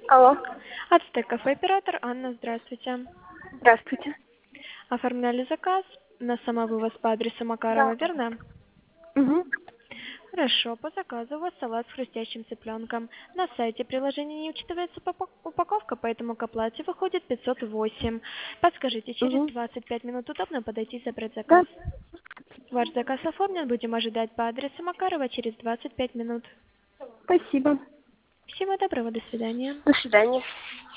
Алло, Ацтек кафе оператор Анна, здравствуйте. здравствуйте. Оформляли заказ на самовывоз по адресу Макарова, Да. верно? Угу. Хорошо, по заказу у вас салат с хрустящим цыпленком. На сайте приложения не учитывается упаковка, поэтому к оплате выходит 508. Подскажите, через Угу. 25 минут удобно подойти и забрать Да, заказ? Ваш заказ оформлен, будем ожидать по адресу Макарова через 25 минут. спасибо. Всего доброго, до свидания. До свидания.